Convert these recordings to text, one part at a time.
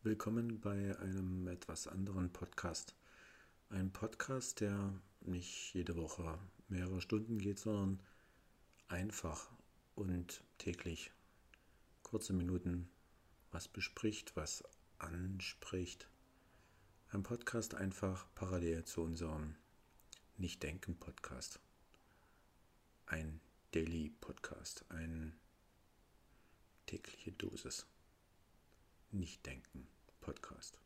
Willkommen bei einem etwas anderen Podcast. Ein Podcast, der nicht jede Woche mehrere Stunden geht, sondern einfach und täglich kurze Minuten was bespricht, was anspricht. Ein Podcast einfach parallel zu unserem Nicht-Denken-Podcast. Ein Daily-Podcast, eine tägliche Dosis Nicht-Denken-Podcast.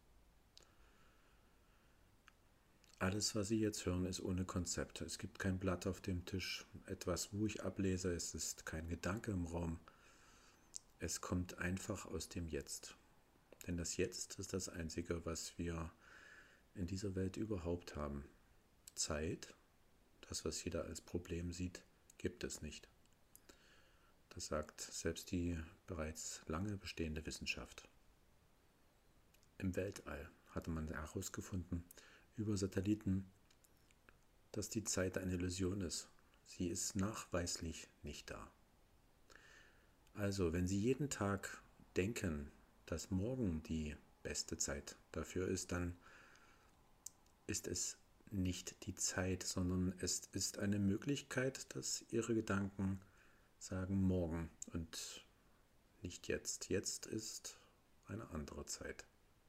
Alles, was Sie jetzt hören, ist ohne Konzept. Es gibt kein Blatt auf dem Tisch, etwas, wo ich ablese. Es ist kein Gedanke im Raum. Es kommt einfach aus dem Jetzt. Denn das Jetzt ist das Einzige, was wir in dieser Welt überhaupt haben. Zeit, das, was jeder als Problem sieht, gibt es nicht. Das sagt selbst die bereits lange bestehende Wissenschaft. Im Weltall hatte man herausgefunden, über Satelliten, dass die Zeit eine Illusion ist. Sie ist nachweislich nicht da. Also, wenn Sie jeden Tag denken, dass morgen die beste Zeit dafür ist, dann ist es nicht die Zeit, sondern es ist eine Möglichkeit, dass Ihre Gedanken sagen morgen und nicht jetzt. Jetzt ist eine andere Zeit.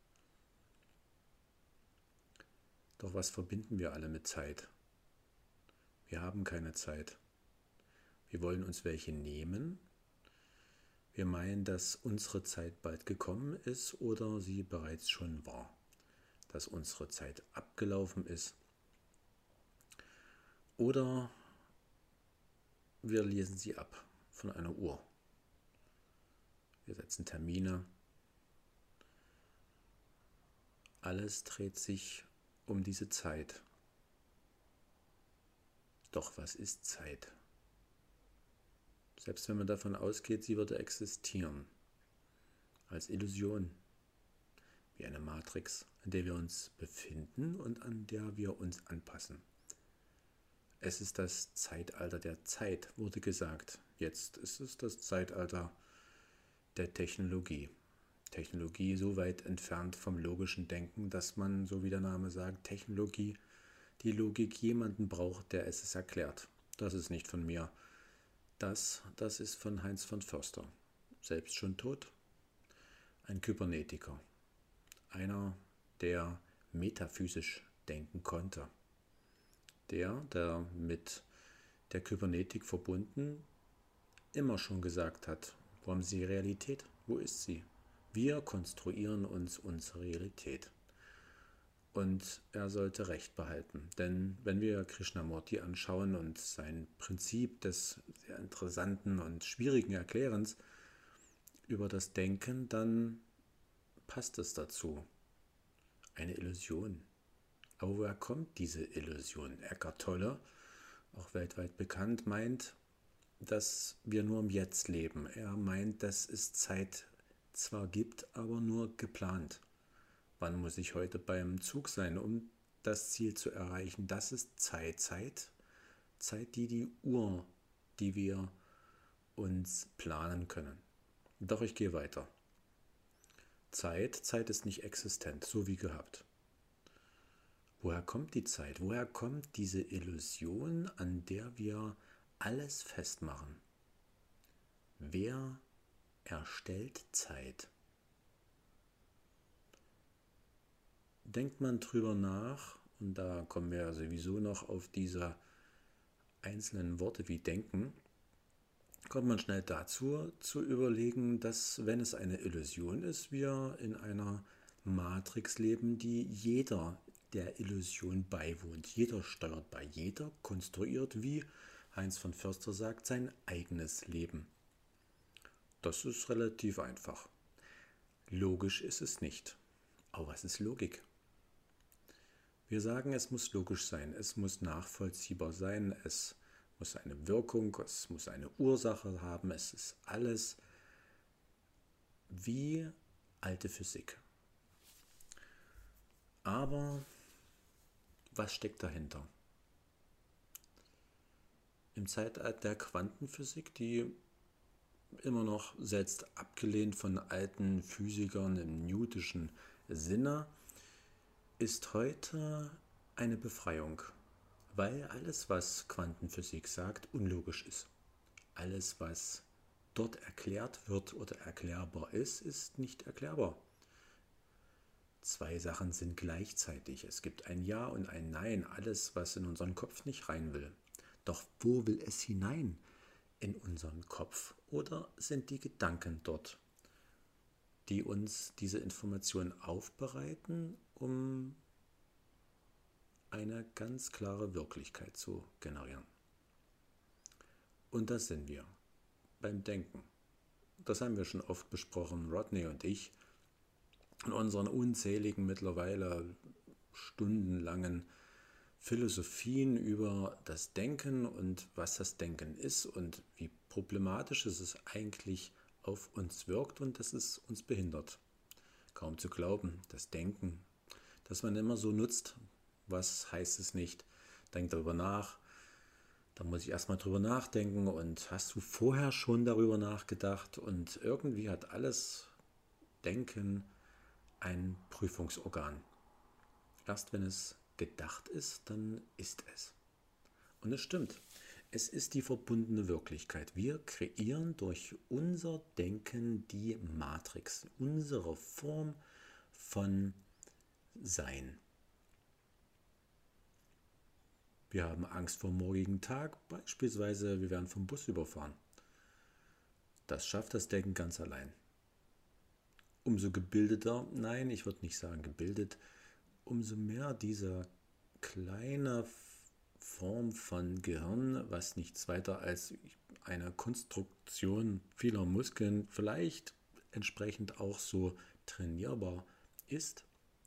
Doch was verbinden wir alle mit Zeit? Wir haben keine Zeit. Wir wollen uns welche nehmen. Wir meinen, dass unsere Zeit bald gekommen ist oder sie bereits schon war. Dass unsere Zeit abgelaufen ist. Oder wir lesen sie ab von einer Uhr. Wir setzen Termine. Alles dreht sich um diese Zeit. Doch was ist Zeit? Selbst wenn man davon ausgeht, sie würde existieren, als Illusion, wie eine Matrix, in der wir uns befinden und an der wir uns anpassen. Es ist das Zeitalter der Zeit, wurde gesagt. Jetzt ist es das Zeitalter der Technologie. Technologie so weit entfernt vom logischen Denken, dass man, so wie der Name sagt, Technologie, die Logik jemanden braucht, der es erklärt. Das ist nicht von mir. Das ist von Heinz von Förster, selbst schon tot. Ein Kybernetiker. Einer, der metaphysisch denken konnte. Der mit der Kybernetik verbunden immer schon gesagt hat, wo haben Sie die Realität? Wo ist sie? Wir konstruieren uns unsere Realität. Und er sollte Recht behalten. Denn wenn wir Krishnamurti anschauen und sein Prinzip des sehr interessanten und schwierigen Erklärens über das Denken, dann passt es dazu. Eine Illusion. Aber woher kommt diese Illusion? Eckhart Tolle, auch weltweit bekannt, meint, dass wir nur im Jetzt leben. Er meint, dass es Zeit zwar gibt, aber nur geplant. Wann muss ich heute beim Zug sein, um das Ziel zu erreichen? Das ist Zeit. Zeit, die Uhr, die wir uns planen können. Doch ich gehe weiter. Zeit ist nicht existent, so wie gehabt. Woher kommt die Zeit? Woher kommt diese Illusion, an der wir alles festmachen? Wer erstellt Zeit? Denkt man drüber nach, und da kommen wir sowieso noch auf diese einzelnen Worte wie denken, kommt man schnell dazu, zu überlegen, dass, wenn es eine Illusion ist, wir in einer Matrix leben, die jeder der Illusion beiwohnt. Jeder steuert bei, jeder konstruiert, wie Heinz von Förster sagt, sein eigenes Leben. Das ist relativ einfach. Logisch ist es nicht. Aber was ist Logik? Wir sagen, es muss logisch sein, es muss nachvollziehbar sein, es muss eine Wirkung, es muss eine Ursache haben, es ist alles wie alte Physik. Aber was steckt dahinter? Im Zeitalter der Quantenphysik, die immer noch selbst abgelehnt von alten Physikern im newtonschen Sinne, ist heute eine Befreiung, weil alles, was Quantenphysik sagt, unlogisch ist. Alles, was dort erklärt wird oder erklärbar ist, ist nicht erklärbar. Zwei Sachen sind gleichzeitig. Es gibt ein Ja und ein Nein, alles, was in unseren Kopf nicht rein will. Doch wo will es hinein? In unseren Kopf? Oder sind die Gedanken dort, die uns diese Informationen aufbereiten, um eine ganz klare Wirklichkeit zu generieren? Und das sind wir beim Denken. Das haben wir schon oft besprochen, Rodney und ich, in unseren unzähligen, mittlerweile stundenlangen Philosophien über das Denken und was das Denken ist und wie problematisch es eigentlich auf uns wirkt und dass es uns behindert. Kaum zu glauben, das Denken, das man immer so nutzt, was heißt es nicht? Denk darüber nach, da muss ich erstmal drüber nachdenken und hast du vorher schon darüber nachgedacht und irgendwie hat alles Denken ein Prüfungsorgan. Erst wenn es gedacht ist, dann ist es. Und es stimmt. Es ist die verbundene Wirklichkeit. Wir kreieren durch unser Denken die Matrix, unsere Form von Sein. Wir haben Angst vor dem morgigen Tag, beispielsweise wir werden vom Bus überfahren. Das schafft das Denken ganz allein. Umso gebildeter, nein, ich würde nicht sagen gebildet, umso mehr diese kleine Form von Gehirn, was nichts weiter als eine Konstruktion vieler Muskeln, vielleicht entsprechend auch so trainierbar ist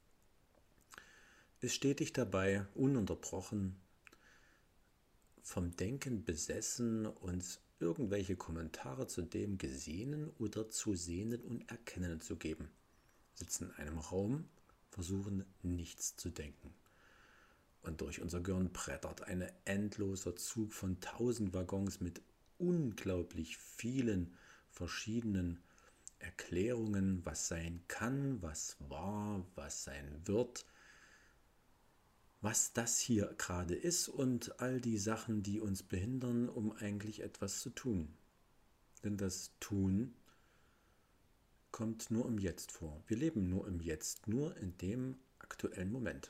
stetig dabei, ununterbrochen vom Denken besessen, uns irgendwelche Kommentare zu dem Gesehenen oder zu Sehenden und Erkennenden zu geben. Sitzen in einem Raum, versuchen nichts zu denken. Und durch unser Gehirn brettert ein endloser Zug von 1000 Waggons mit unglaublich vielen verschiedenen Erklärungen, was sein kann, was war, was sein wird, was das hier gerade ist und all die Sachen, die uns behindern, um eigentlich etwas zu tun. Denn das Tun kommt nur im Jetzt vor. Wir leben nur im Jetzt, nur in dem aktuellen Moment.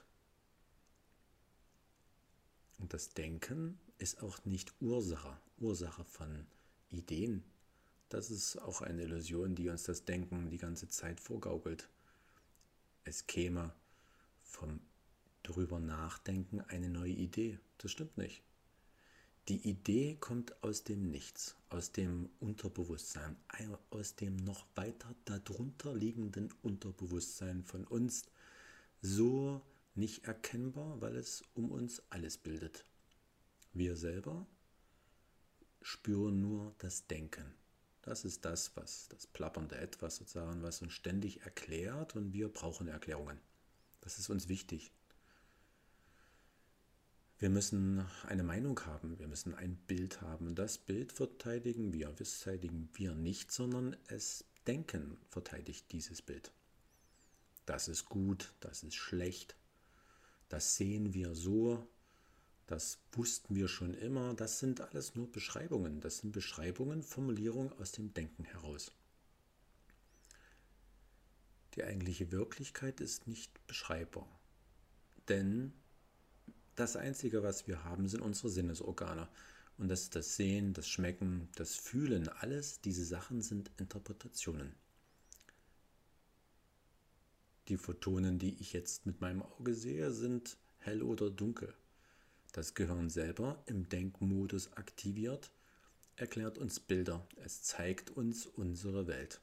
Und das Denken ist auch nicht Ursache von Ideen. Das ist auch eine Illusion, die uns das Denken die ganze Zeit vorgaukelt. Es käme vom drüber nachdenken eine neue Idee. Das stimmt nicht. Die Idee kommt aus dem Nichts, aus dem Unterbewusstsein, aus dem noch weiter darunter liegenden Unterbewusstsein von uns, so nicht erkennbar, weil es um uns alles bildet. Wir selber spüren nur das Denken. Das ist das plappernde Etwas sozusagen, was uns ständig erklärt und wir brauchen Erklärungen. Das ist uns wichtig. Wir müssen eine Meinung haben, wir müssen ein Bild haben. Und das Bild verteidigen wir nicht, sondern das Denken verteidigt dieses Bild. Das ist gut, das ist schlecht, das sehen wir so, das wussten wir schon immer. Das sind alles nur Beschreibungen. Das sind Beschreibungen, Formulierungen aus dem Denken heraus. Die eigentliche Wirklichkeit ist nicht beschreibbar, denn das Einzige, was wir haben, sind unsere Sinnesorgane. Und das ist das Sehen, das Schmecken, das Fühlen, alles diese Sachen sind Interpretationen. Die Photonen, die ich jetzt mit meinem Auge sehe, sind hell oder dunkel. Das Gehirn selber im Denkmodus aktiviert, erklärt uns Bilder. Es zeigt uns unsere Welt.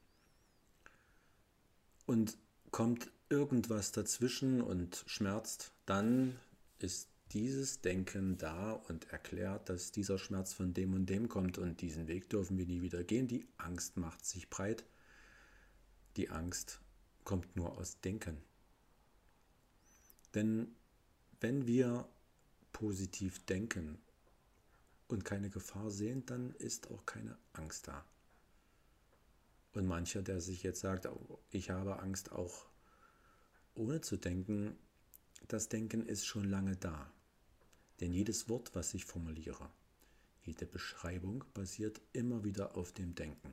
Und kommt irgendwas dazwischen und schmerzt, dann ist dieses Denken da und erklärt, dass dieser Schmerz von dem und dem kommt und diesen Weg dürfen wir nie wieder gehen. Die Angst macht sich breit. Die Angst kommt nur aus Denken. Denn wenn wir positiv denken und keine Gefahr sehen, dann ist auch keine Angst da. Und mancher, der sich jetzt sagt, oh, ich habe Angst auch ohne zu denken, das Denken ist schon lange da. Denn jedes Wort, was ich formuliere, jede Beschreibung basiert immer wieder auf dem Denken.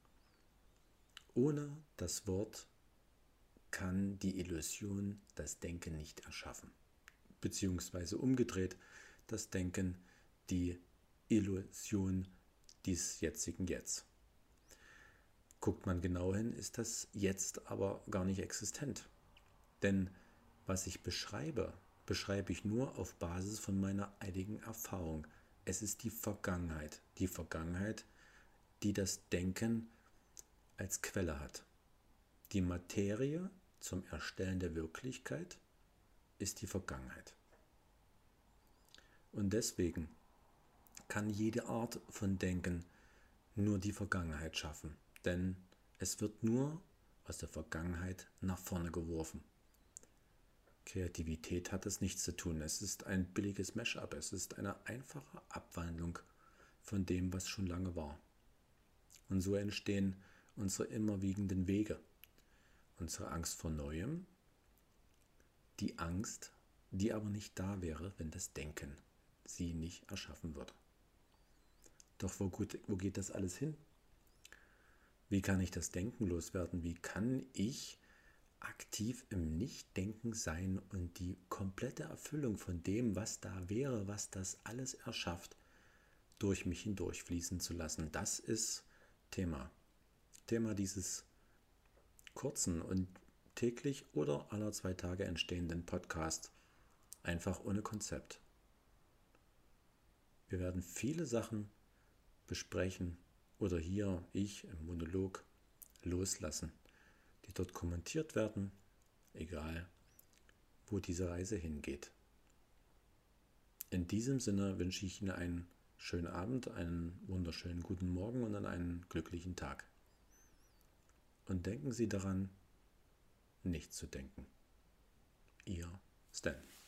Ohne das Wort kann die Illusion das Denken nicht erschaffen. Beziehungsweise umgedreht, das Denken die Illusion des jetzigen Jetzt. Guckt man genau hin, ist das Jetzt aber gar nicht existent. Denn was ich beschreibe, beschreibe ich nur auf Basis von meiner einigen Erfahrung. Es ist die Vergangenheit, die das Denken als Quelle hat. Die Materie zum Erstellen der Wirklichkeit ist die Vergangenheit. Und deswegen kann jede Art von Denken nur die Vergangenheit schaffen, denn es wird nur aus der Vergangenheit nach vorne geworfen. Kreativität hat es nichts zu tun. Es ist ein billiges Mash-up. Es ist eine einfache Abwandlung von dem, was schon lange war. Und so entstehen unsere immerwiegenden Wege. Unsere Angst vor Neuem, die Angst, die aber nicht da wäre, wenn das Denken sie nicht erschaffen würde. Doch wo geht das alles hin? Wie kann ich das Denken loswerden? Wie kann ich aktiv im Nichtdenken sein und die komplette Erfüllung von dem, was da wäre, was das alles erschafft, durch mich hindurch fließen zu lassen? Das ist Thema dieses kurzen und täglich oder alle 2 Tage entstehenden Podcasts, einfach ohne Konzept. Wir werden viele Sachen besprechen oder hier ich im Monolog loslassen, die dort kommentiert werden, egal wo diese Reise hingeht. In diesem Sinne wünsche ich Ihnen einen schönen Abend, einen wunderschönen guten Morgen und einen glücklichen Tag. Und denken Sie daran, nicht zu denken. Ihr Stan.